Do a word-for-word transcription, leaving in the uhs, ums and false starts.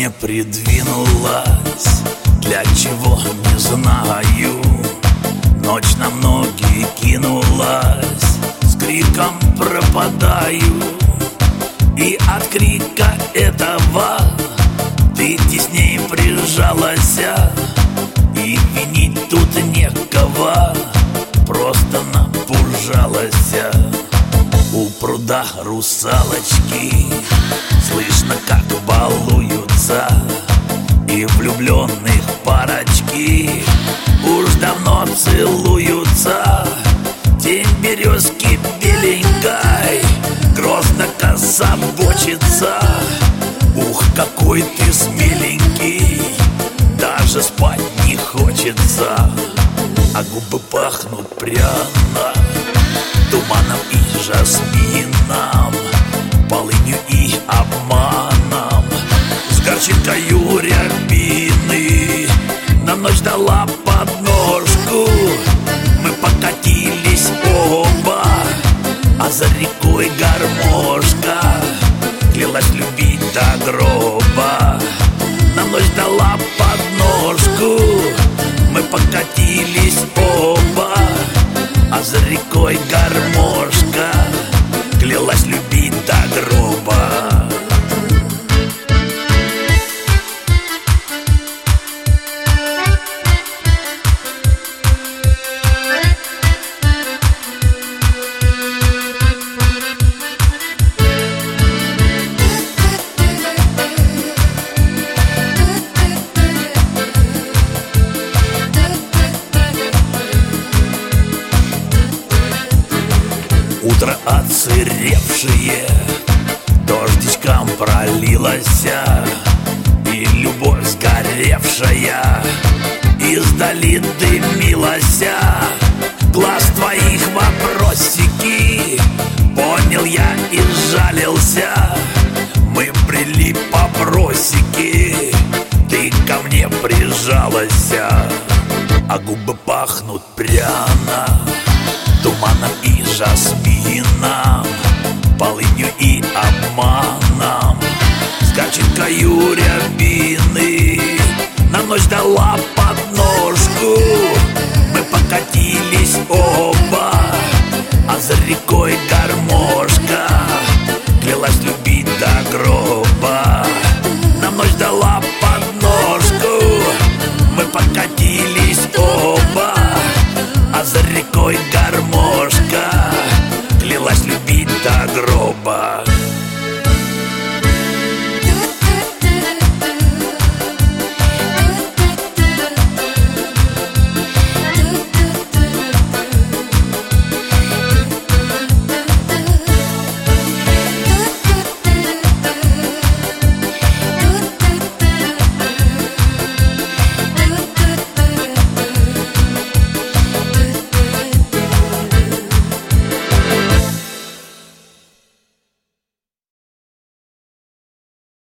мне придвинулась, для чего не знаю. Ночь на ноги кинулась, с криком пропадаю. И от крика этого ты тесней прижалась, и винить тут некого, просто напужалась. У пруда русалочки слышно, как балуются, и влюбленных парочки уж давно целуются. Тень березки беленькой грозно кособочится. Ух, какой ты смеленький, даже спать не хочется. А губы пахнут пряно туманом и жасмином, полынью и обманом, с горчинкою рябины. На ночь дала подножку, мы покатились оба, а за рекой гармошка клялась любить до гроба. На ночь дала подножку, мы покатились оба, а за рекой гармошка клялась любить до гроба. Утро отсыревшее дождичком пролилось, и любовь сгоревшая издали дымилась. Глаз твоих вопросики понял я и сжалился. Мы брели по просеке, ты ко мне прижалась, а губы пахнут пряно туманом и жасмином, полынью и обманом, с горчинкою рябины. На ночь дала